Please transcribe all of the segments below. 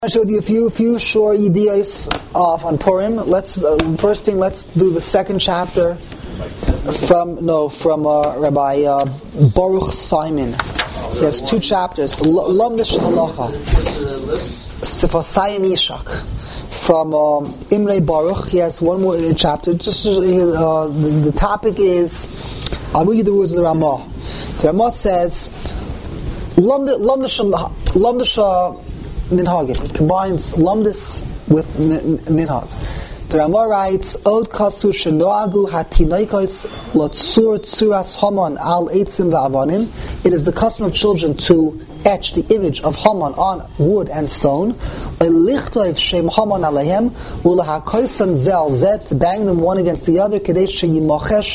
I showed you a few short ideas on Purim. Let's do the second chapter from Rabbi Baruch Simon. He has two chapters. Lamdish Halacha Sifasayim Yishak from Imre Baruch. He has one more chapter. The topic is, I'll read you the words of the Ramah. The Ramah says Lamdish Minhagim. He combines lumdis with minhag. The Ramah writes, Od kasu shenoagu hatinoikos lotsur tsuras Haman al eitzim va'avanim. It is the custom of children to etch the image of Haman on wood and stone. Lichtoiv shem Haman alehem ulahakoisan zel zet, to bang them one against the other. Kadesh sheyimoche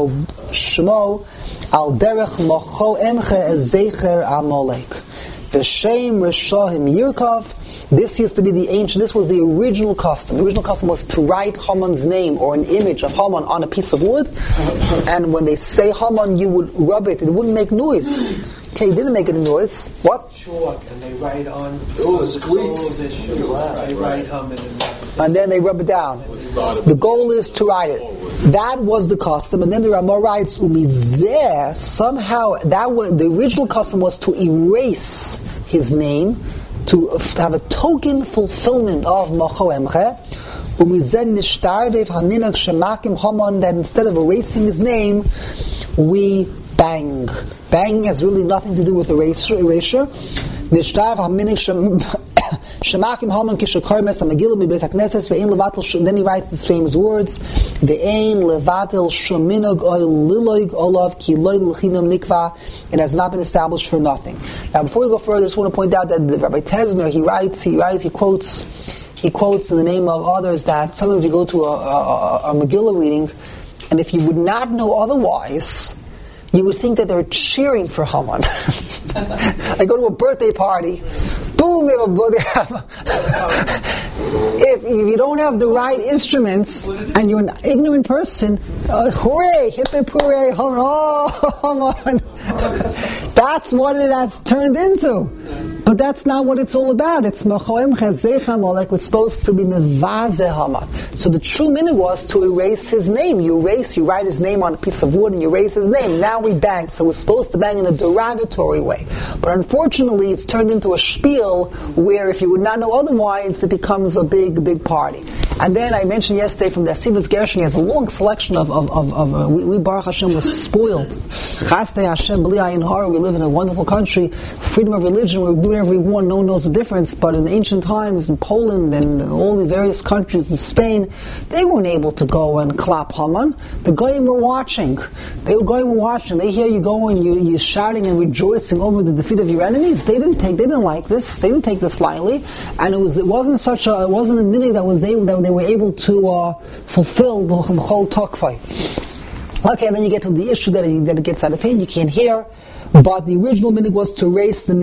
shmo al derech mocho emche ezecher amolek. The Shem Rishahim Yirkov. This used to be this was the original custom. The original custom was to write Haman's name or an image of Haman on a piece of wood, and when they say Haman, you would rub it. It wouldn't make noise. Okay, it didn't make any noise. What? Chalk, and they write on the sole of the shoe. They write Haman and then they rub it down. The goal is to write it. That was the custom, and then the Ramah writes, Umizeh, somehow the original custom was to erase his name, to have a token fulfillment of Macho Emche. Umizeh nishtarvev haminag shemakim Haman, that instead of erasing his name, we bang. Bang has really nothing to do with erasure. Nishtarvev haminag Shemakim Haman kishakar mes hamagila mibeis hakneses ve'ein levatel. Then he writes these famous words: ve'ein levatel shominog oil liloig olav ki loy l'chinam nikva. It has not been established for nothing. Now, before we go further, I just want to point out that Rabbi Tezner he quotes in the name of others that sometimes you go to a Megillah reading, and if you would not know otherwise, you would think that they're cheering for Haman. They go to a birthday party. Boom! If you don't have the right instruments and you're an ignorant person, hooray! Hip hip hooray! Haman! That's what it has turned into. But that's not what it's all about. It's Machoem Chazechem, like it's supposed to be Mevazeh Haman. So the true meaning was to erase his name. You write his name on a piece of wood and you erase his name. Now we bang. So we're supposed to bang in a derogatory way. But unfortunately, it's turned into a spiel where if you would not know otherwise, it becomes a big party. And then I mentioned yesterday from the Asivas Gershon, he has a long selection of we Baruch Hashem was spoiled. Chastei Hashem B'li Ayin Hara. We live in a wonderful country, freedom of religion. We do whatever we want. No one knows the difference. But in ancient times, in Poland and all the various countries in Spain, they weren't able to go and clap Haman. The Goyim were watching. They hear you going, you're shouting and rejoicing over the defeat of your enemies. They didn't like this. They didn't take this lightly, and it wasn't a minute that they were able to fulfill B'chol Tokfai. Okay, and then you get to the issue that it gets out of hand. You can't hear. But the original minhag was to erase the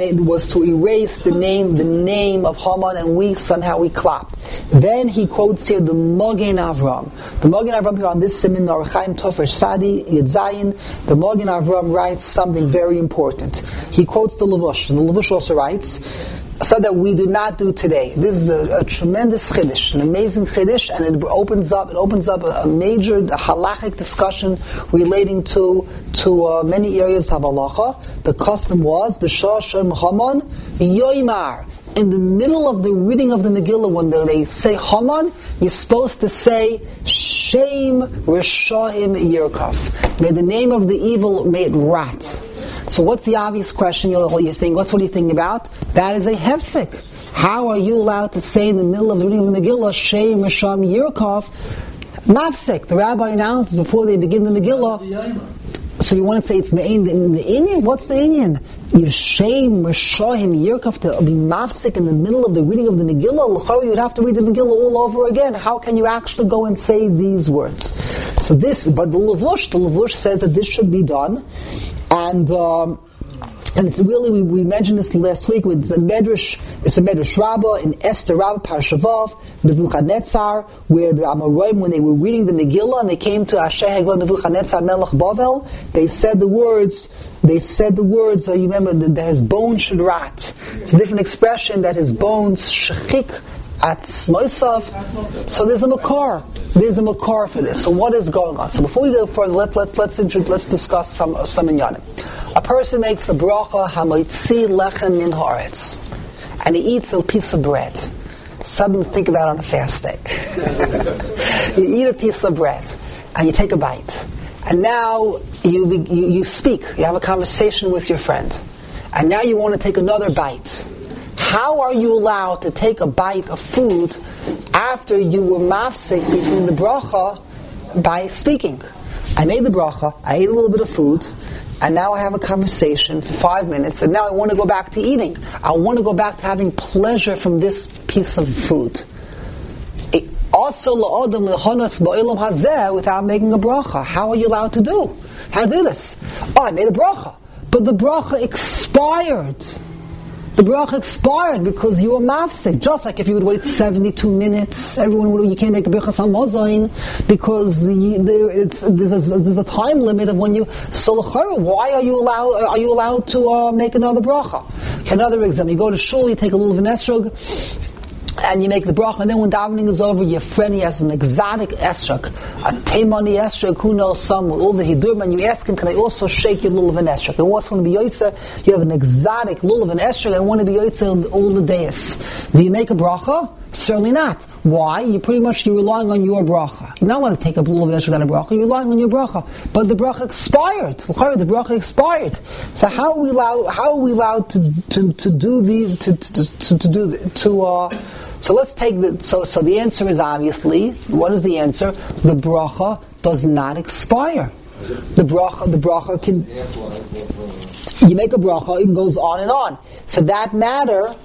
name of Haman, and we clap. Then he quotes here the Magen Avram. The Magen Avram here on this siman Orachaim Tofresh Sadi Yud Zayin. The Magen Avram writes something very important. He quotes the Levush, and the Levush also writes, so that we do not do today. This is a tremendous chiddush, an amazing chiddush, and it opens up a major halachic discussion relating to many areas of halacha. The custom was b'shah shem Haman yoymar. In the middle of the reading of the Megillah, when they say Haman, you're supposed to say Shem Rishahim Yirkov. May the name of the evil may it rot. So what's the obvious question what do you think about? That is a hefsek. How are you allowed to say in the middle of the reading of the Megillah, Shem Risham Yirkov, mafsek? The rabbi announces before they begin the Megillah. So you want to say it's the Inyan? What's the Inyan? Shem Rishahim Yirkov, to be mafsek in the middle of the reading of the Megillah? You'd have to read the Megillah all over again. How can you actually go and say these words? But the Levush says that this should be done, and And it's really, we mentioned this last week with the Medrash. It's a Medrash Rabbah in Esther Rabbah Parshavav, Nebuchadnezzar, where the Amoraim, when they were reading the Megillah and they came to Asher Hagla Nebuchadnezzar Melech Bavel, they said the words, you remember that his bones should rot. It's a different expression, that his bones shechik at Moisav. So there's a makar. There's a makar for this. So what is going on? So before we go further, let's discuss some inyanim. A person makes the bracha hamoitzi lechem min haaretz, and he eats a piece of bread. Suddenly think of that on a fast day. You eat a piece of bread, and you take a bite, and now you speak. You have a conversation with your friend, and now you want to take another bite. How are you allowed to take a bite of food after you were mafsik between the bracha by speaking? I made the bracha, I ate a little bit of food, and now I have a conversation for 5 minutes, and now I want to go back to eating. I want to go back to having pleasure from this piece of food. Also, without making a bracha. How are you allowed to do? How to do this? Oh, I made a bracha, but the bracha expired. The bracha expired because you were mafsik. Just like if you would wait 72 minutes, you can't make a bracha hamazon because there's a time limit of when you. So why are you allowed to make another bracha? Another example: you go to shul, you take a little esrog, and you make the bracha, and then when davening is over, your friend, he has an exotic esrog, a Taimani esrog, who knows some, with all the hidurim, and you ask him, can I also shake your lulav esrog? And what's going to be yotzeh? You have an exotic lulav esrog, I want to be yotzeh all the days. Do you make a bracha? Certainly not. Why? You're relying on your bracha. You're not going to take a lulav esrog without a bracha, you're relying on your bracha. But the bracha expired. The bracha expired. So how are we allowed to do these, so let's take so the answer is obviously, what is the answer? The bracha does not expire. The bracha can, you make a bracha, it goes on and on. For that matter,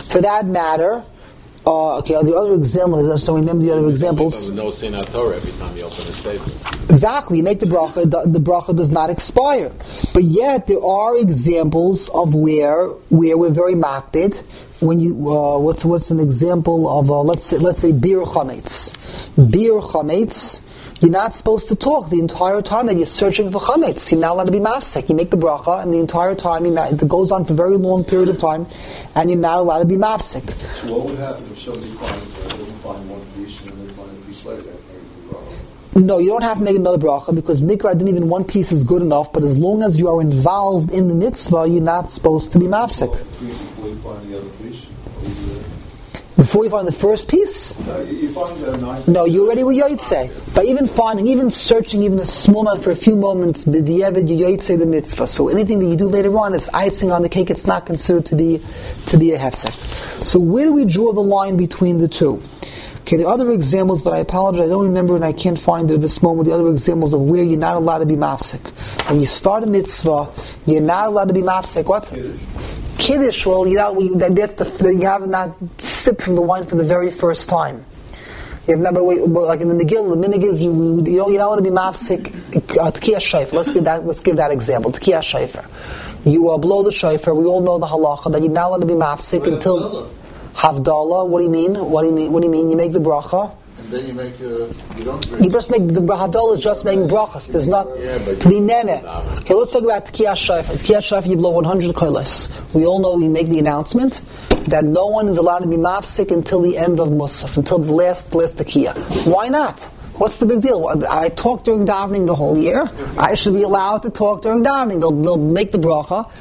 the other example, I don't remember the other examples. No sin Torah every time you open a sefer. Exactly, you make the bracha does not expire. But yet there are examples of where we're very makbid. When you what's an example of let's say bir chametz. Bir chametz, you're not supposed to talk the entire time that you're searching for chametz. You're not allowed to be mafsek. You make the bracha, and the entire time it goes on for a very long period of time, and you're not allowed to be mafsek. So what would happen if somebody doesn't find one piece and they find a piece later? No, you don't have to make another bracha because mikra didn't even one piece is good enough. But as long as you are involved in the mitzvah, you're not supposed to be mafsek. Before you find the other piece. Before you find the first piece? No, you find the ninth. No, you already were yotzei. By even searching even a small amount for a few moments, b'diavad, you yotzei the mitzvah. So anything that you do later on is icing on the cake. It's not considered to be a hefsek. So where do we draw the line between the two? Okay, there are other examples, but I apologize, I don't remember and I can't find it at this moment, the other examples of where you're not allowed to be mafsek. When you start a mitzvah, you're not allowed to be mafsek. What? Kiddush, well, you have not sipped from the wine for the very first time. You remember, like in the Megillah, the minig is you're not allowed to be mafsek Tkiyah Shofar. Let's give that example. Tkiyah Shofar. You blow the shofar. We all know the halacha that you're not allowed to be mafsek until Havdalah. What do you mean? What do you mean? You make the bracha. And then you make you just make the Havdalah is just making brachas. There's not to be nene. Okay, let's talk about Tkiyah Shofar. Tkiyah Shofar, you blow 100 kolos. We all know we make the announcement that no one is allowed to be mafsik until the end of Musaf, until the last Tkiyah. Why not? What's the big deal? I talk during davening the whole year. I should be allowed to talk during davening. They'll make the bracha.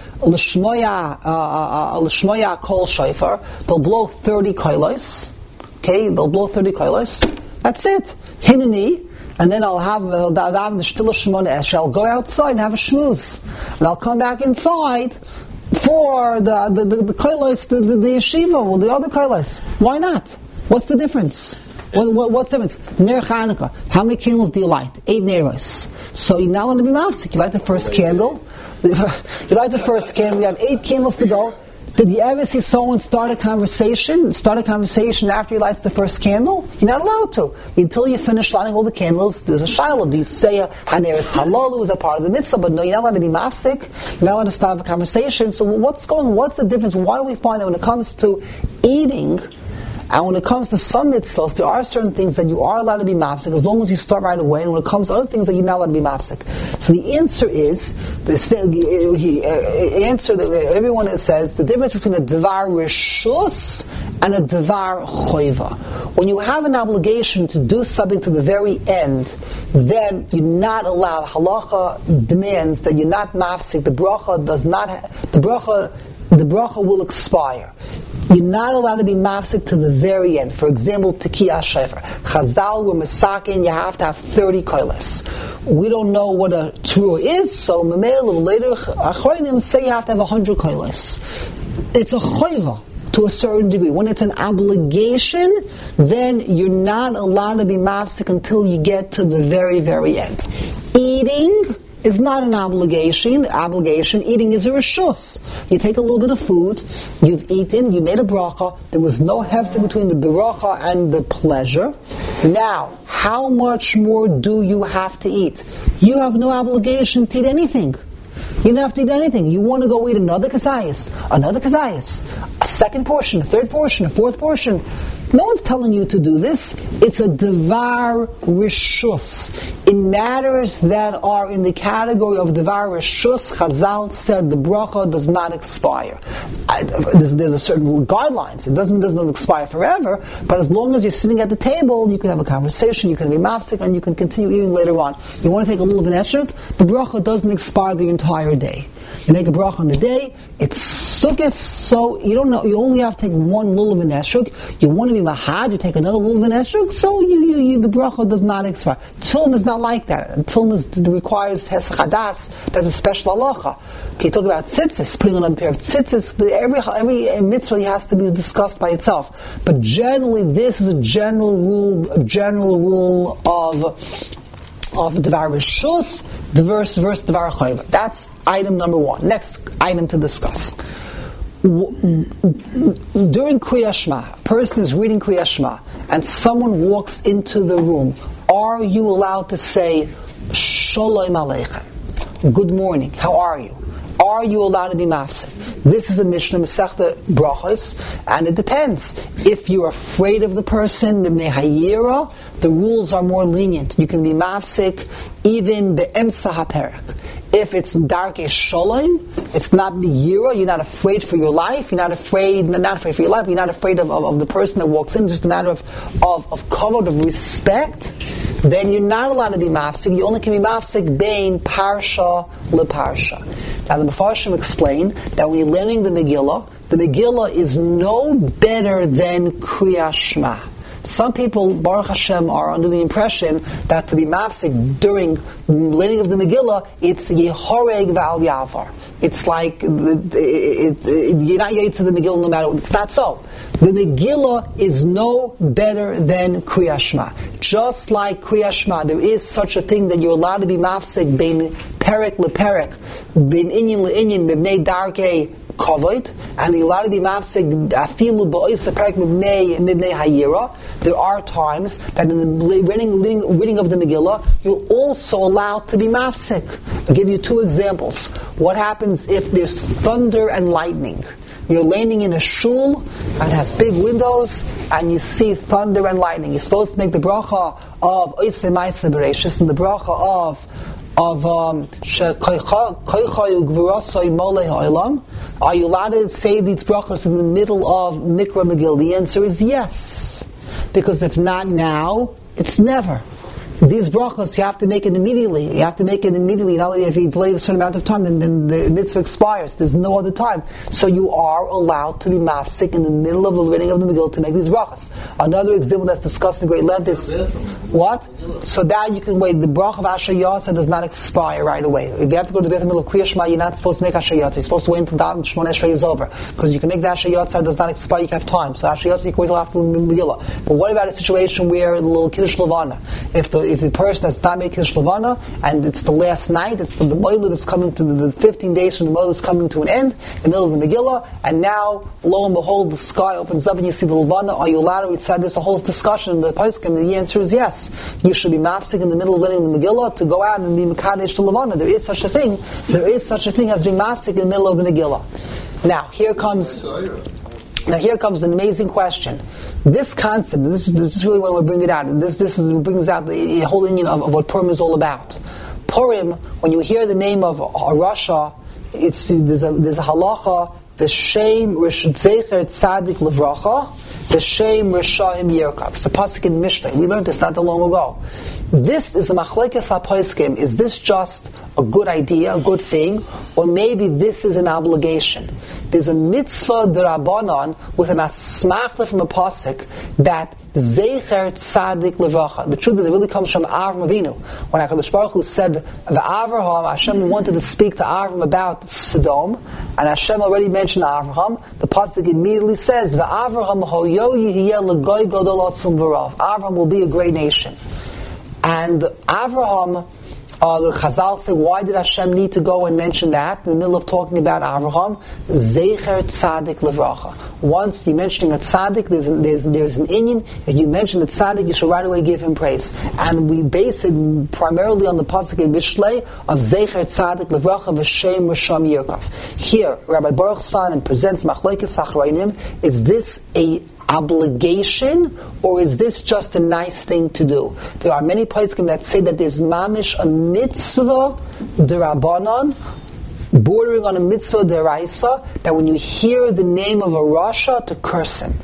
L'shmoya kol shofar. They'll blow 30 kolos. Okay, they'll blow 30 kolos. That's it. Hineni. And then I'll have the Shtila Shemona Esh. I'll go outside and have a shmooze. And I'll come back inside for the kolos, the yeshiva, or the other kolos. Why not? What's the difference? What's the difference? Ner Chanukah. How many candles do you light? 8 neros. So you're not going to be mafsik. You light the first candle. You light the first candle. You have 8 candles to go. Did you ever see someone start a conversation after he lights the first candle? You're not allowed to. Until you finish lighting all the candles, there's a shiloh. Do you say Haneres Halalu is a part of the mitzvah? But no, you're not allowed to be mafsik. You're not allowed to start a conversation. So what's the difference? Why do we find that when it comes to eating, and when it comes to some mitzvahs, there are certain things that you are allowed to be mafsik as long as you start right away, and when it comes to other things that you're not allowed to be mafsik. So the answer is, the answer that everyone says, the difference between a dvar rishus and a dvar choiva. When you have an obligation to do something to the very end, then you're not allowed. Halacha demands that you're not mafsik. The bracha will expire. You're not allowed to be mafsik to the very end. For example, Tekiyah Shefer. Chazal were masakin, you have to have 30 koiles. We don't know what a trua is, so Mamel later Achronim say you have to have 100 koiles. It's a choiva to a certain degree. When it's an obligation, then you're not allowed to be mafsik until you get to the very, very end. Eating is not an obligation. Eating is a rishus. You take a little bit of food, you've eaten, you made a bracha, there was no hefsek between the bracha and the pleasure. Now, how much more do you have to eat? You have no obligation to eat anything. You don't have to eat anything. You want to go eat another kazayas, a second portion, a third portion, a fourth portion. No one's telling you to do this. It's a devar rishus. In matters that are in the category of devar rishus, Chazal said the bracha does not expire. There's a certain guidelines. It doesn't expire forever, but as long as you're sitting at the table, you can have a conversation, you can be mafsik, and you can continue eating later on. You want to take a little of an esrog, the bracha doesn't expire the entire day. You make a bracha on the day, it's sukkah, so you only have to take one lulav in esrog. You want to be mahad, you take another lulav in esrog, so the bracha does not expire. Tefillin is not like that. Tefillin requires hesach hadas. That's a special halacha. Okay, talk about tzitzis, putting on a pair of tzitzis. Every mitzvah has to be discussed by itself. But generally, this is a general rule of devar rishus versus devar choiva. That's item number one. Next item to discuss. During Kriyas Shema, a person is reading Kriyas Shema, and someone walks into the room. Are you allowed to say Shalom Aleichem? Good morning. How are you? Are you allowed to be mafsik? This is a Mishnah Masechta Brachos, and it depends. If you're afraid of the person, the rules are more lenient. You can be mafsik even the emsa haperak. If it's darke shalom, it's not yira. You're not afraid for your life. You're not afraid for your life. You're not afraid of the person that walks in. It's just a matter of kavod, of respect. Then you're not allowed to be mafsik. You only can be mafsik bein parsha leparsha. Now the Mefarshim explain that when you're learning the Megillah is no better than Kriyas Shema. Some people, Baruch Hashem, are under the impression that to be mafsik during learning of the Megillah, it's Yehoreg V'al Yavar. It's like you're not yet to the Megillah no matter what. It's not so. The Megillah is no better than Kriyas Shema. Just like Kriyas Shema, there is such a thing that you're allowed to be mafsik bein perek leperek, bein inyan leinyan, b'nei darkei kavod, and you're allowed to be mafsik afilu ba'ois perek mibnei hayira. There are times that in the reading of the Megillah, you're also allowed to be mafsik. I'll give you two examples. What happens if there's thunder and lightning? You're landing in a shul and has big windows, and you see thunder and lightning. You're supposed to make the bracha of Oisei Ma'aseh Bereishis and the bracha of Are you allowed to say these brachas in the middle of Mikra Megillah? The answer is yes. Because if not now, it's never. These brachos, you have to make it immediately. Not only if you delay a certain amount of time, then the mitzvah expires. There's no other time. So you are allowed to be mafsik in the middle of the reading of the Megillah to make these brachos. Another example that's discussed in great length is what? So that you can wait. The bracha of Asher Yatza does not expire right away. If you have to go to the Beit HaMikdash of Kriyas Shema, you're not supposed to make Asher Yatza. You're supposed to wait until the Shemona Esrei is over. Because you can make the Asher Yatza, it does not expire, you can have time. So Asher Yatza, you can wait till after the Megillah. But what about a situation where the little Kiddush Levana? If the if the person has not made Kiddush Levana, and it's the last night, it's the Moilad that's coming to the 15 days from the Moilad is coming to an end, in the middle of the Megillah, and now, lo and behold, the sky opens up and you see the Levana. Are you allowed to recite this? A whole discussion in the Poskim, and the answer is yes. You should be mafsik in the middle of learning the Megillah to go out and be Mekadesh to Levana. There is such a thing. There is such a thing as being mafsik in the middle of the Megillah. Now, here comes an amazing question. This concept, this is really what we bring it out. This brings out the whole Indian of what Purim is all about. Purim, when you hear the name of a Rasha, there's a halacha, V'shem Rishut Zecher Tzadik Levracha, V'shem Rishahim Yerkav. It's a pasuk in Mishnah. We learned this not that long ago. This is a machlekes haposkim. Is this just a good idea, a good thing, or maybe this is an obligation? There's a mitzvah d'Rabbanan with an asmachta from a pasuk that Zecher Tzadik Levacha. The truth is, it really comes from Avram Avinu. When HaKadosh Baruch Hu said the Avraham, Hashem wanted to speak to Avram about Sodom, and Hashem already mentioned Avraham. The pasuk immediately says, "V'Avraham hoyo yihiyeh l'goy gadol atzum v'rav." Avraham will be a great nation. And Avraham, the Chazal say, why did Hashem need to go and mention that in the middle of talking about Avraham? Zecher Tzadik Levracha. Once you're mentioning a tzaddik, there's an inyan. If you mention the tzaddik, you should right away give him praise. And we base it primarily on the pasuk in Mishlei of Zecher Tzadik Levracha v'Shem Risham Yerkav. Here, Rabbi Baruch Simon presents Machlokes Acharayim. Is this a obligation, or is this just a nice thing to do? There are many poskim that say that there's mamish a mitzvah d'Rabbanan, bordering on a mitzvah d'Oraisa, that when you hear the name of a Rasha, to curse him.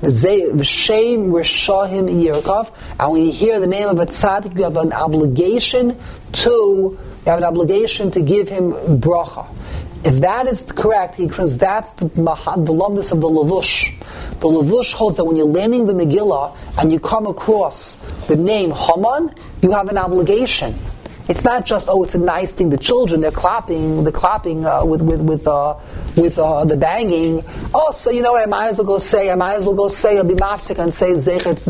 V'shem Rishahim Yerkav, and when you hear the name of a tzaddik, you have an obligation to give him bracha. If that is correct, he says that's the lumdus of the Levush. The Levush holds that when you're learning the Megillah and you come across the name Haman, you have an obligation. It's not just, it's a nice thing. The children, they're clapping with the banging. So you know what? I might as well go say, I'll be mafsik and say Zecher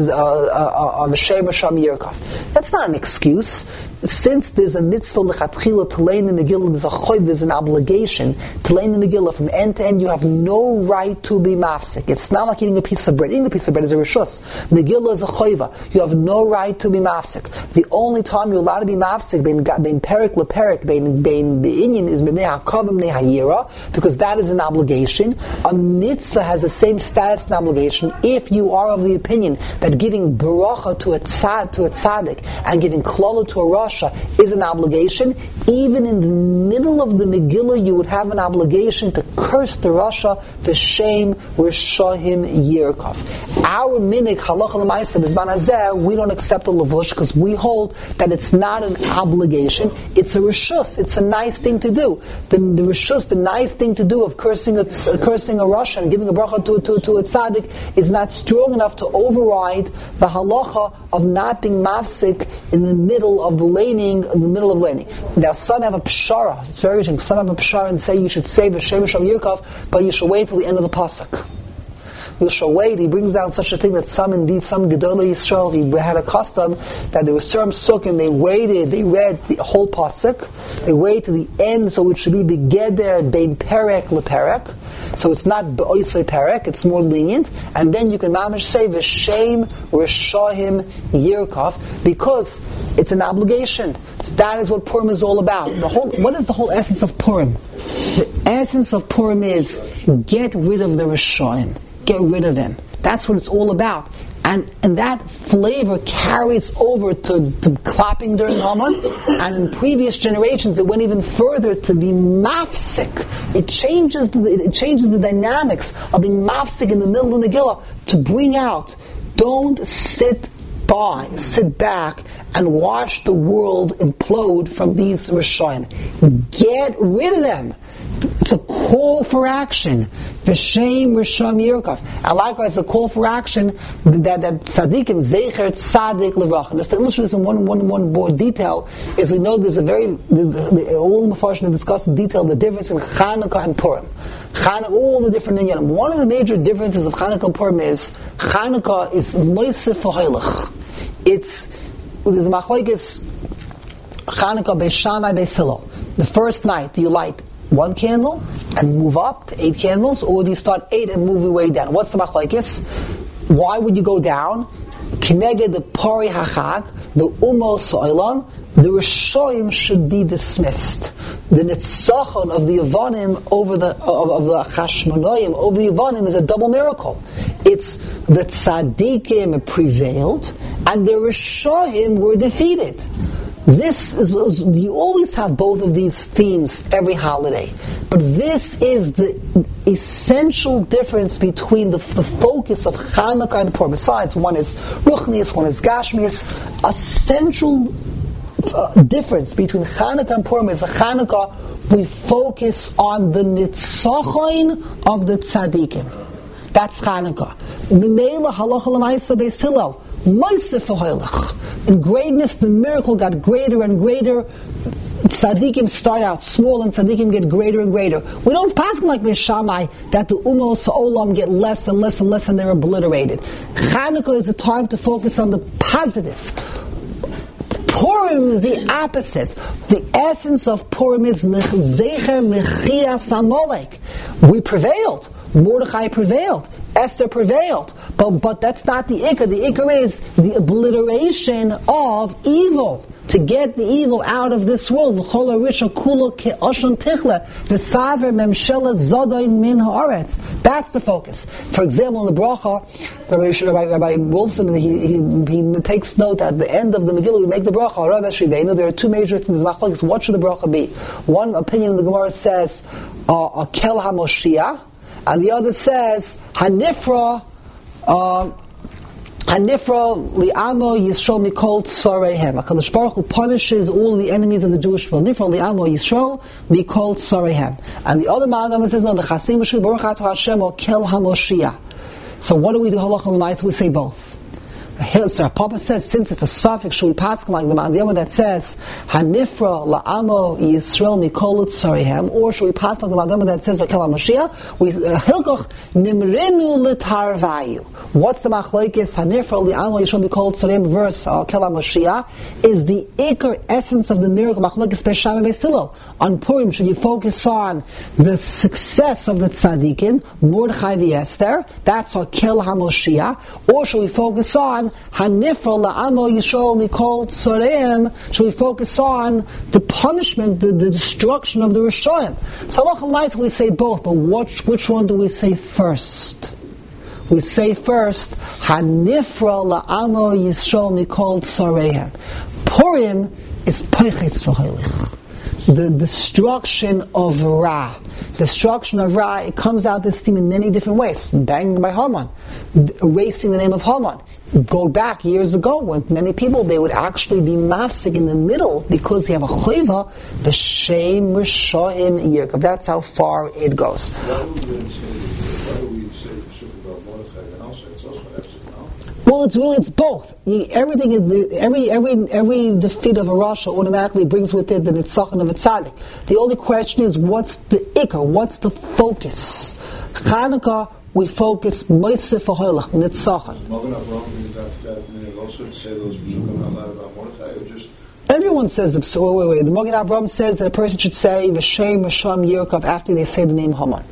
V'Shem Risham Yerkav. That's not an excuse. Since there's a mitzvah lechatchila to learn the Megillah, there's a choiv, there's an obligation to learn the Megillah from end to end. You have no right to be mafsik. It's not like eating a piece of bread. Eating a piece of bread is a rishus. Megillah is a choiva. You have no right to be mafsik. The only time you're allowed to be mafsik, bein perik leperik, bein be'inyan, is b'nei hakavim b'nei hayira, because that is an obligation. A mitzvah has the same status and obligation if you are of the opinion that giving bracha to a tzaddik and giving klala to a rasha is an obligation. Even in the middle of the Megillah, you would have an obligation to curse the Rasha, V'Shem Rishahim Yerkav. Our minik halacha l'maisa b'zman hazeh, we don't accept the levush because we hold that it's not an obligation. It's a rishus. It's a nice thing to do. The rishus, the nice thing to do of cursing a Rasha and giving a bracha to a tzaddik is not strong enough to override the halacha of not being mafsik in the middle of the laning. Now some have a pshara. It's very interesting. Some have a pshara and say you should say V'Shem Risham Yerkav, but you should wait till the end of the pasuk. You shall wait. He brings down such a thing that some Gedolei Yisrael, he had a custom that there was certain sukkim, they read the whole pasuk, they waited to the end, so it should be begeder bein perek leperek. So it's not be'oisei perek, it's more lenient, and then you can mamish say V'Shem Rishahim Yerkav, because it's an obligation. So that is what Purim is all about. What is the whole essence of Purim? The essence of Purim is get rid of the Rishayim. Get rid of them. That's what it's all about. And that flavor carries over to clapping during Haman, and in previous generations it went even further to be mafsik. It changes the dynamics of being mafsik in the middle of the Megillah to bring out. Don't sit back and watch the world implode from these Rishayim. Get rid of them. It's a call for action. V'Shem Risham Yerkav. And likewise, a call for action that tzaddikim zecher tzaddik levacha. Just to illustrate this in one more detail, is we know there's all the Mefarshim discuss in detail the difference in Chanukah and Purim. All the different inyanim. One of the major differences of Chanukah and Purim is Chanukah is moisef v'hoilach. It's there's a machlokes Chanukah Beis Shammai Beis Hillel. The first night, do you light one candle and move up to 8 candles, or do you start 8 and move your way down? What's the machlokes? Why would you go down? Kineged the Pari Hachag, the Umos Olam, the Rishoyim should be dismissed. The Nitzachon of the Yevanim over the Chashmonoim over the Yevanim is a double miracle. It's the Tzadikim prevailed and the Rishoyim were defeated. This is, you always have both of these themes every holiday, but this is the essential difference between the focus of Chanukah and Purim. Besides, one is Ruchnius, one is Gashmius. A central difference between Chanukah and Purim is a Chanukah we focus on the Nitzachon of the Tzadikim. That's Chanukah. Memela Halacha L'Maisa Beis Hillel. In greatness, the miracle got greater and greater. Tzadikim start out small and tzadikim get greater and greater. We don't pass like Beis Shammai that the Umos Olam get less and less and less and they're obliterated. Chanukah is a time to focus on the positive. Purim is the opposite. The essence of Purim is Zecher Mechias Amalek. We prevailed. Mordechai prevailed. Esther prevailed. But that's not the ikar. The ikar is the obliteration of evil. To get the evil out of this world. That's the focus. For example, in the bracha, Rabbi Wolfson, he takes note at the end of the Megillah, we make the bracha. There are two major things. What should the bracha be? One opinion of the Gemara says, Kel HaMoshiach, and the other says, Hanifra li'amo Yisrael mikol tzareihem. HaKadosh Baruch Hu punishes all the enemies of the Jewish people. Hanifra li'amo Yisrael mikol tzareihem. And the other Ma'anam says, no, the Chasim Moshe Baruch Ato Hashem or Kel HaMoshiach. So what do we do halacha l'maisa? We say both. So Papa says, since it's a suffix, should we pass like the man? The other that says, Hanifra la'amo Yisrael mikol tzarihem, or should we pass like the man that says, Kel HaMoshiach? We Hilkoch nimrinu l'tarvayu. What's the machlokes? Hanifra la'amo Yisrael mikol tzarihem verse Kel HaMoshiach is the ikar essence of the miracle. Machlokes Beis Shammai Beis Hillel. On Purim, should you focus on the success of the tzadikim, Mordechai v'Esther? That's our Kel HaMoshiach. Or should we focus on Hanifra la'amo Yisrael mikol tzareim? Should we focus on the punishment, the destruction of the Rishoyim? So halacha l'maisa we say both, but which one do we say first? We say first Hanifra la'amo Yisrael mikol tzareim. Purim is peichetz v'holich. The destruction of Ra. Destruction of Ra, it comes out this theme in many different ways. Banged by Haman. Erasing the name of Haman. Go back years ago when many people, they would actually be mafsik in the middle because they have a chayva, the shem Rishoyim Yirkav. That's how far it goes. Why do we say about Mordechai and also it's also absent now? Well, it's both. Everything, every defeat of a Rasha automatically brings with it the nitzachon of a tzaddik. The only question is, what's the ikar? What's the focus? Chanukah, we focus Moisef Ahoylach, nitzachon. Magen Avraham that minute also to say those psukim out loud about Mordechai, or just everyone says the Magen Avraham says that a person should say V'shem Risham Yirkov after they say the name Haman.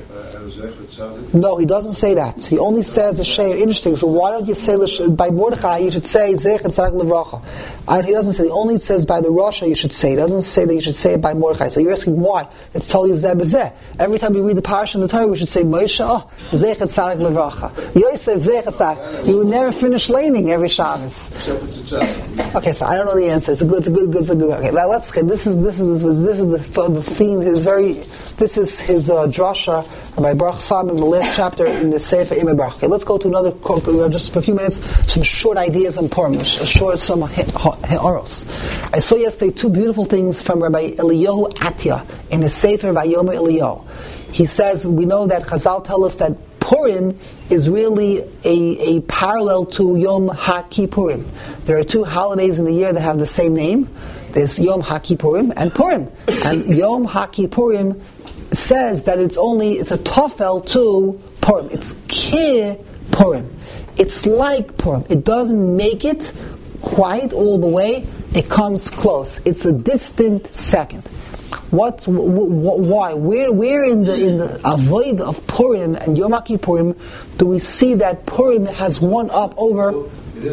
No, he doesn't say that. He only says the Shem. Interesting. So why don't you say by Mordechai? You should say Zech and Tzaddik Levracha. He doesn't say. He only says by the Rasha you should say. He doesn't say that you should say it by Mordechai. So you're asking why? It's totally Zeh B'Zeh. Every time we read the parsha in the Torah, we should say Moshe Zech and Tzaddik Levracha. Yosef Zech and Tzaddik. You would never finish laning every Shabbos. Except for Tzaddik. Okay, so I don't know the answer. It's a good. Okay, now let's. This is the theme. This is his drasha by Baruch Sam in the last chapter in the Sefer Imei Baruch. Okay, let's go to another, just for a few minutes, some short ideas on Purim, some he'aros. I saw yesterday two beautiful things from Rabbi Eliyahu Atya in the Sefer Vayomer Eliyahu. He says, we know that Chazal tell us that Purim is really a parallel to Yom HaKippurim. There are two holidays in the year that have the same name. There's Yom HaKippurim and Purim. And Yom HaKippurim says that it's a tofel to Purim. It's ki Purim. It's like Purim. It doesn't make it quite all the way. It comes close. It's a distant second. Why? Where in the avoid of Purim and Yom Kippurim do we see that Purim has one up over?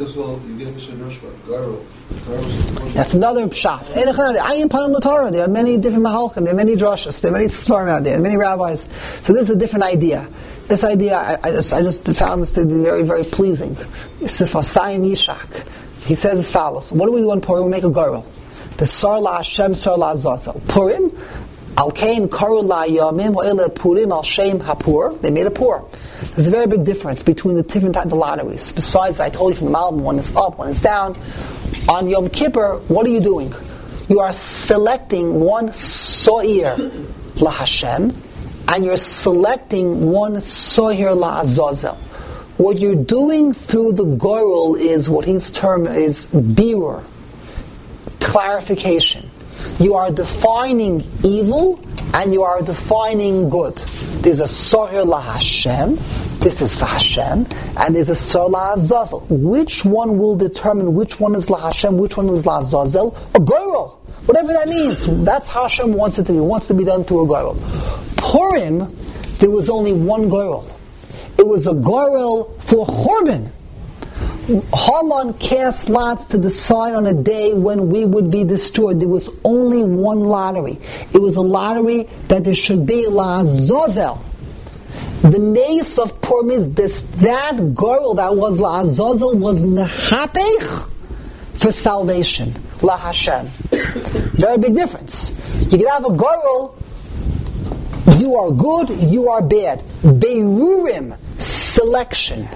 That's another shot. There are many different mahalchim, there are many drashas, there are many svarim out there, many rabbis. So this is a different idea. This idea, I just found this to be very, very pleasing. Sifasayim Yishak. He says as follows: what do we do on Purim? We make a girl. The Sar La Hashem, Sar La Zazel. Purim, Al Kain Karu La Yamim, Wa'ila Purim Al Shem Hapur. They made a pur. There's a very big difference between the different types of lotteries. Besides, I told you from the Malbim, one is up, one is down. On Yom Kippur, what are you doing? You are selecting one So'ir La Hashem, and you're selecting one So'ir La Azazel. What you're doing through the Gorel is what his term is birur, clarification. You are defining evil and you are defining good. There's a So'ir La Hashem, this is for Hashem, and there's a So'ir La Azazel. Which one will determine which one is La Hashem, which one is La Azazel? A Gorel. Whatever that means. That's how Hashem wants it to be. It wants to be done through a Gorel. Purim, there was only one Gorel. It was a Gorel for Churban. Haman cast lots to decide on a day when we would be destroyed. There was only one lottery. It was a lottery that there should be La Azazel. The nace of Purim is that girl that was La Azazel was Nehapech for salvation. La Hashem. Very big difference. You can have a girl, you are good, you are bad. Beirurim, selection.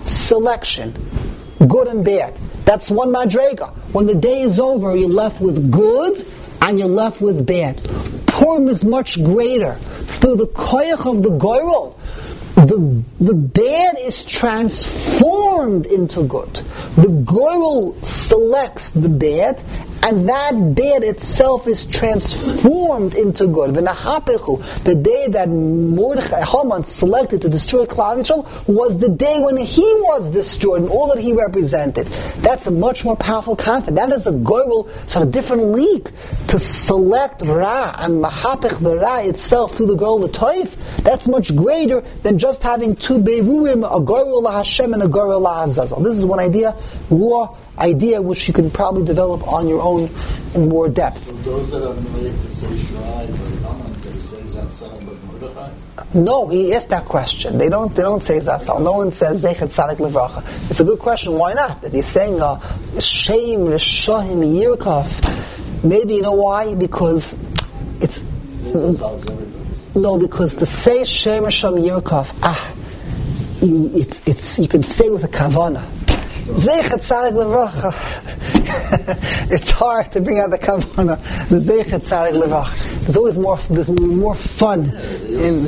Good and bad. That's one madrega. When the day is over, you're left with good and you're left with bad. Purim is much greater. Through the koyach of the goyrel, the bad is transformed into good. The goyrel selects the bad, and that bad itself is transformed into good. The day that Mordechai Haman selected to destroy Klal Yisrael was the day when he was destroyed and all that he represented. That's a much more powerful concept. That is a goyrel, so a different league to select Ra and Mahapech the Ra itself through the goyrel the Toif. That's much greater than just having two Beirurim, a goyrel La Hashem and a goyrel La Azazel. This is one idea, raw idea which you can probably develop on your own in more depth. So those that are made to say Shrai, they say Zatzal, but Mordechai? No, he asked that question. They don't say Zatzal. No one says Zechet Tzadik Levracha. It's a good question. Why not? If he's saying Shem Rishahim Yirkov, maybe you know why? Because it's no, because to say Shem Rishahim Yirkov, you can say with a kavana. Zeichet Tzadik Levracha. It's hard to bring out the kavanah. The Zeichet Tzadik Levracha. There's always more fun in.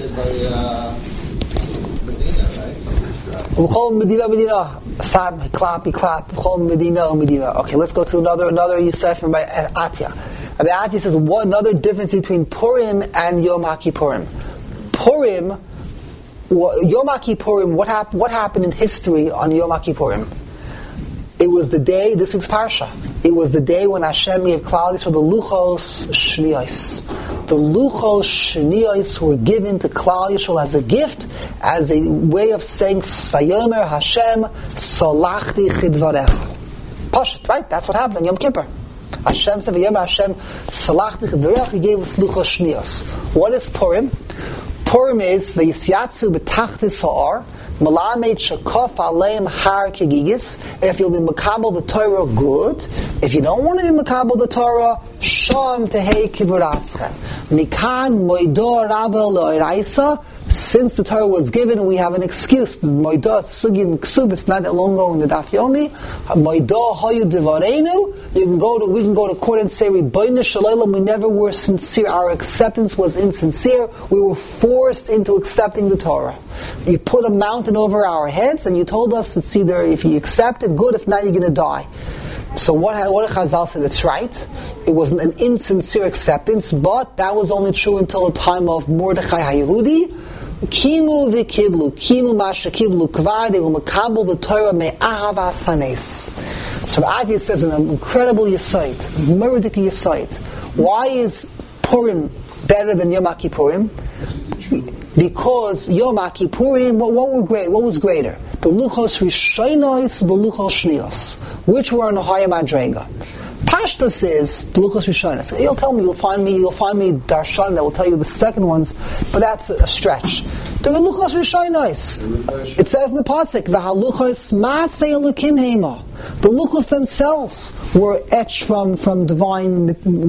B'chol Medina. Sad, clap. B'chol Medina. Okay, let's go to another Yosef from Atya. Rabbi Atya says another difference between Purim and Yom HaKippurim. Purim, Yom HaKippurim. What happened in history on Yom HaKippurim? It was the day, this week's parsha, it was the day when Hashem gave Klal Yisrael the Luchos Shniyos. The Luchos Shniyos were given to Klal Yisrael as a gift, as a way of saying, Svayomer Hashem Solachti Chidvarecha. Pashat, right? That's what happened on Yom Kippur. Hashem said, Vayomer Hashem Solachti Chidvarecha, He gave us Luchos Shniyos. What is Purim? Purim is V'yisyatzu b'tachtis ha'ar, Malamed Shakof Aleim Har Kegigis. If you'll be Makabel the Torah, good. If you don't want to be Makabel the Torah, Sham Tehei Kivuraschem. Mikan Moido Rabel Loiraisa. Since the Torah was given, we have an excuse. Moido Sugin Ksubis not that long ago in the Daf Yomi. Moido Hayu Devarenu. We can go to court and say, Ribono Shel Olam, we never were sincere. Our acceptance was insincere. We were forced into accepting the Torah. You put a mountain over our heads, and you told us it's either if you accept it, good. If not, you're going to die. So what did Chazal say? That's right. It was an insincere acceptance, but that was only true until the time of Mordechai HaYehudi. Kimu v'kiblu, kimu masha kiblu kvar, they will makabel the Torah me'ahavas hanes. So Adi says an incredible yesait, meridic yesait. Why is Purim better than Yom Kippurim? Because Yom Kippurim, what was greater? The Luchos Rishonos, the Luchos Shnios, which were in a higher madrega. Pashtus is the Luchos Rishonos. You'll tell me, you'll find me darshan that will tell you the second ones, but that's a stretch. The Luchos Rishonos. It says in the pasuk, "V'haluchos ma'aseh Elokim hema." The Luchos themselves were etched from divine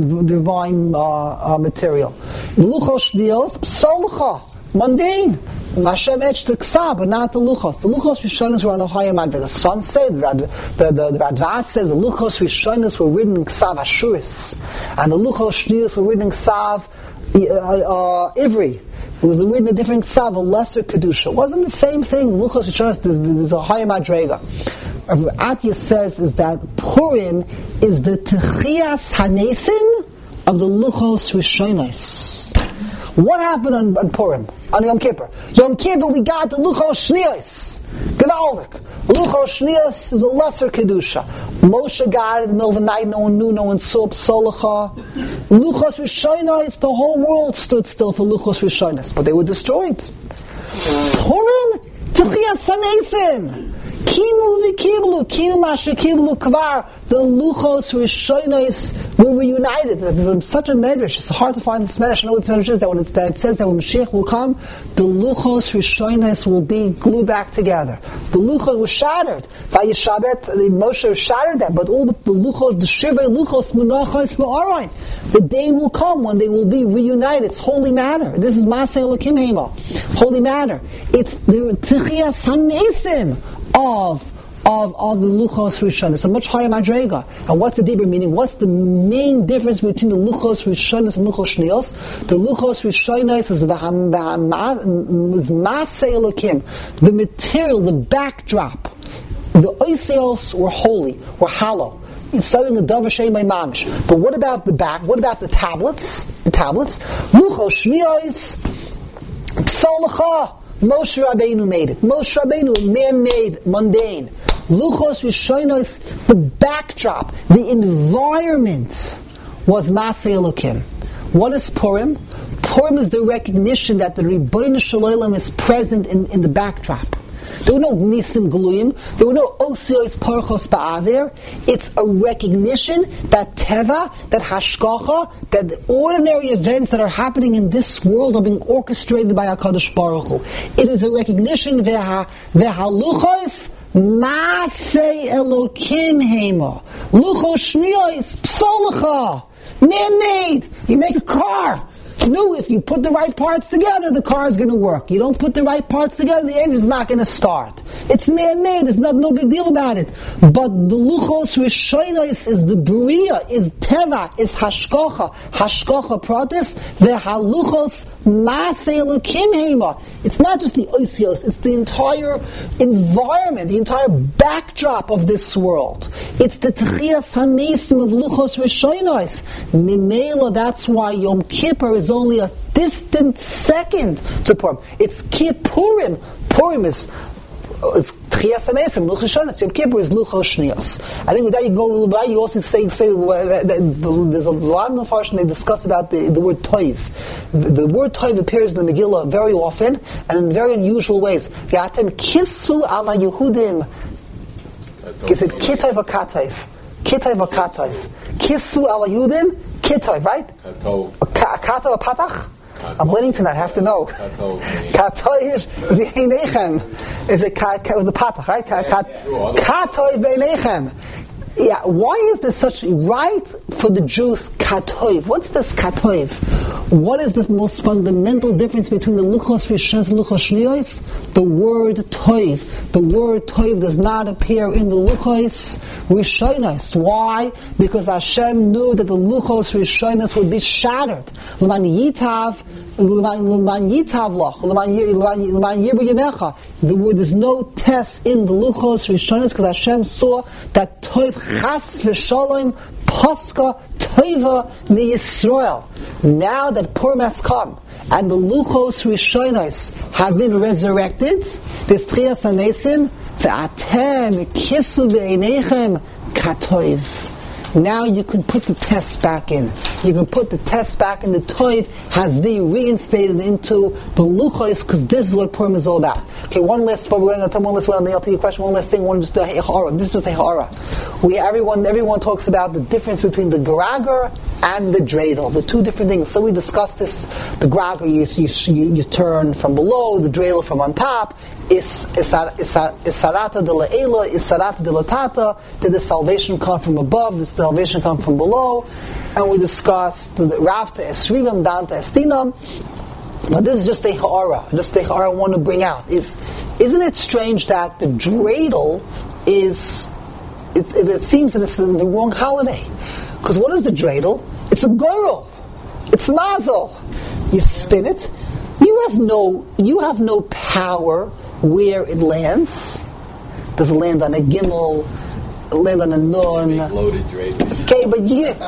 material. The Luchos Shnios psolcha, mundane. Hashem etched the Ksav, but not the Luchos. The Luchos Rishonos were on a higher madrega. Some say, the Radvaz says, the Luchos Rishonos were written in Ksav Ashuris, and the Luchos Shnios were written in Ksav Ivri. It was written in a different Ksav, a lesser Kedusha. It wasn't the same thing. Luchos Rishonos, there's a higher madrega. Atya says is that Purim is the Techias Hanesim of the Luchos Rishonos. What happened on Purim? On Yom Kippur? Yom Kippur we got the Luchos Shnios. Gewaldik. Luchos Shnios is a lesser Kedusha. Moshe got it in the middle of the night, no one knew, no one saw Psolacha. Luchos Rishonos, the whole world stood still for Luchos Rishonos, but they were destroyed. Purim? Techias Hanesim. Kimu v'kiblu, kimu masha kiblu kvar. The Luchos Rishonos were reunited. There's such a medrash. It's hard to find this medrash. I know what this medrash is. That it says that when Mashiach will come, the Luchos Rishonos will be glued back together. The Luchos was shattered. Moshe shattered them, but all the Luchos, the Shivei Luchos, Menachos Ma'arayin, the day will come when they will be reunited. It's holy matter. This is Maseh Elokim Hema. Holy matter. It's the Techias Hanesim of the Luchos Rishonos. It's a much higher madrega. And what's the deeper meaning? What's the main difference between the Luchos Rishonos and Luchos Shnios? The Luchos Rishonos is Maseh Elokim, the material, the backdrop. The Oisios were holy, were hollow. It's something the Davar Shemay Mamish. But what about the back? What about the tablets? Luchos Shnios, Psolacha. Moshe Rabbeinu made it. Moshe Rabbeinu, man-made, mundane. Luchos Rishonos, the backdrop, the environment was Maseh Elokim. What is Purim? Purim is the recognition that the Ribbono Shel Olam is present in the backdrop. There were no Nisim Gluyim. There were no Osios Parchos Ba'aver. It's a recognition that Teva, that Hashgacha, that the ordinary events that are happening in this world are being orchestrated by HaKadosh Baruch Hu. It is a recognition Ve'haluchos Maseh Elokim Hema. Luchos Shnios Psolacha. Man-made. You make a car. No, if you put the right parts together, the car is going to work. You don't put the right parts together, the engine's not going to start. It's man-made. There's no big deal about it. But the Luchos Rishonos is the Bria, is Teva, is Hashgacha Pratis, the Haluchos Maseh Elokim Hema. It's not just the Oisios, it's the entire environment, the entire backdrop of this world. It's the Techias Hanesim of Luchos Rishonos. Mimela, that's why Yom Kippur is only a distant second to Purim. It's Kippurim. Purim is Techias Hanesim, Luchos Rishonos. Yom Kippur is Luchos Shnios. I think with that you go a little bit. You also say there's a lot of Mefarshim they discuss about the word Toiv. The word Toiv appears in the Megillah very often and in very unusual ways. V'atem kisvu ala Yehudim. Is it Kitoiv or Katoiv? Kitoiv or Katoiv? Kisvu ala Yehudim. Kitoiv, right? Kato or Patach? I'm waiting to that. I have to know. Katoiv v'einechem. Is it the Patach, right? Katoiv v'einechem. Yeah, why is there such right for the Jews katoiv? What's this katoiv? What is the most fundamental difference between the Luchos Rishonos and Luchos Shnios? The word toiv. The word toiv does not appear in the Luchos Rishonos. Why? Because Hashem knew that the Luchos Rishonos would be shattered. L'man yitav lach. L'man yirbu yemecha. The word, there's no test in the Luchos Rishonos because Hashem saw that toiv chas v'shalom paska toiva mi Yisrael. Now that Purim has come and the Luchos Rishonos have been resurrected, this Techias Hanesim ve'atem kisu ve'einechem katoiv. Now you can put the test back in. You can put the test back in. The toiv has been reinstated into the luchos, because this is what Purim is all about. Okay, one last, but we're going to talk one last one, and then I'll take your question. One last thing, just a ha'ara. This is just a ha'ara. Everyone talks about the difference between the garager and the dreidel, the two different things. So we discussed this. The garager you turn from below, the dreidel from on top. Isarata de la'ela, isarata de latata. Did the salvation come from above? Did the salvation come from below? And we discussed the Rafta Esrivim, Danta Estinam. But this is just a ha'ara. Just a ha'ara I want to bring out. Isn't it strange that the dreidel is... It seems that it's the wrong holiday. Because what is the dreidel? It's a goyrel. It's mazel. You spin it. You have no power where it lands. Does it land on a gimel? Land on a nun? Loaded dreidel. Okay, but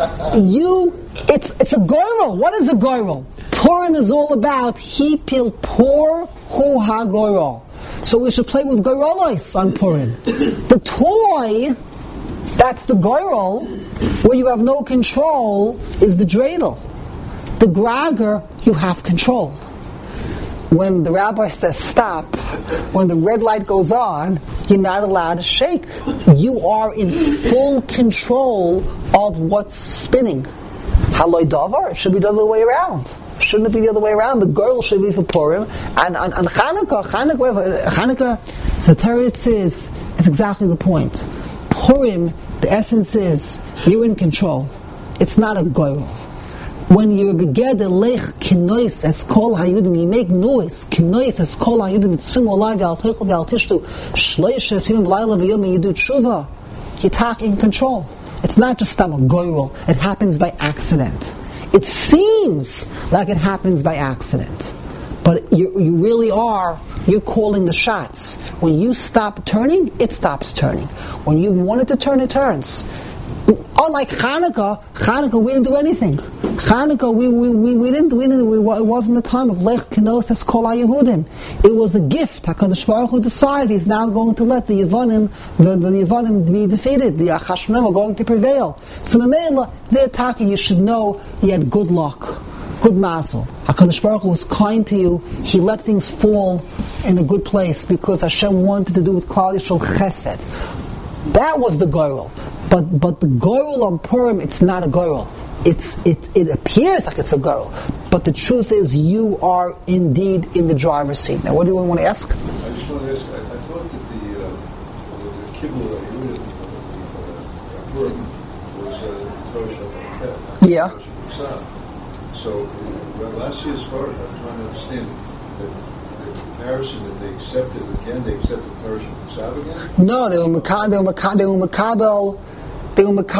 it's a goyrel. What is a goyrel? Purim is all about hipil por hu ha goyrel. So we should play with goyrolos on Purim. The toy, that's the goyrel, where you have no control, is the dreidel. The grager, you have control. When the rabbi says stop, when the red light goes on, you're not allowed to shake. You are in full control of what's spinning. Haloi davar, it should be the other way around. Shouldn't it be the other way around? The girl should be for Purim. And Chanukah, so Teretz says, it's exactly the point. Purim, the essence is, you're in control. It's not a goyrel. When you're begeder lech kinois as kol hayudim, you make noise. Kinois as kol hayudim, it's sumo alive, yal teichel, yal tishtu, shleish esimim laila v'yom, and you do tshuva. You're taking control. It's not just a goyrel. It happens by accident. It seems like it happens by accident. But you really are, you're calling the shots. When you stop turning, it stops turning. When you want it to turn, it turns. Unlike Chanukah, we didn't do anything. Chanukah, it wasn't a time of Lech Kenos as Kol HaYehudim. It was a gift. HaKadosh Baruch Hu decided He's now going to let the Yevanim be defeated. The Achashmonaim are going to prevail. So Mamela, they're talking, you should know you had good luck. Good mazel. HaKadosh Baruch Hu was kind to you. He let things fall in a good place because Hashem wanted to do with Klal Yisrael chesed. That was the goyrel. But the goyrel on Purim, it's not a goyrel. It appears like it's a goyrel. But the truth is, you are indeed in the driver's seat. Now, what do you want to ask? I just want to ask, I thought that the kibbutz that you did, Purim, was Torah Shabbat. Yeah. So, last year's part, I'm trying to understand that the comparison that they accepted Torah Shabbat again? No, they were Makabel. The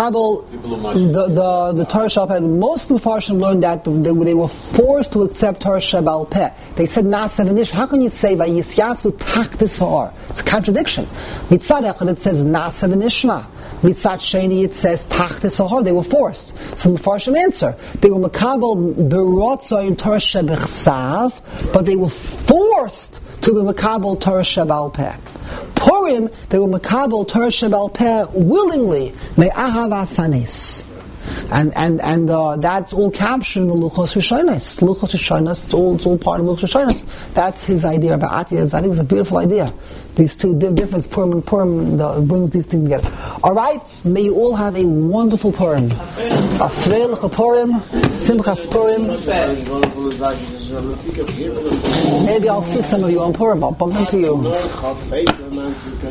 Torah Shabbat. Most of the Mepharshim learned that they were forced to accept Torah Shabbat Peh. They said Nasav Nishma. How can you say Vayisyasu Tachtis Ha'ar? It's a contradiction. Mitzad Echad it says Nasav Nishma. Mitzad Sheni it says Tachtis Ha'ar. They were forced. So the Mepharshim answer. They were Makabel Berotza in Torah Shabbat, but they were forced to be Makabel Torah Shabbat Peh. Purim, they were Makabel Torah Shabbat Peh willingly, me'ahavas hanes. And that's all captured in the Luchos Rishonos. Luchos Rishonos, it's all part of Luchos Rishonos. That's his idea about Atiyah. I think it's a beautiful idea. These two difference, Purim and Purim, brings these things together. Alright, may you all have a wonderful Purim. Afreil Purim, Simchas Purim. Maybe I'll see some of you on Purim. I'll bump into you.